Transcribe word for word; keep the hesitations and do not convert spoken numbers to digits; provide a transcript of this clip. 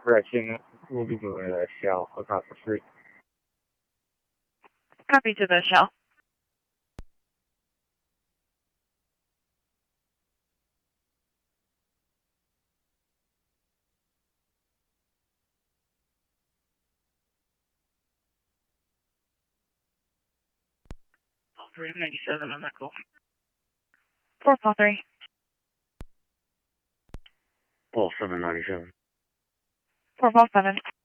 correction, we'll be moving to the shell across the street. Copy to the shell. three ninety-seven on that call. four four three. Paul seven ninety-seven. four four seven.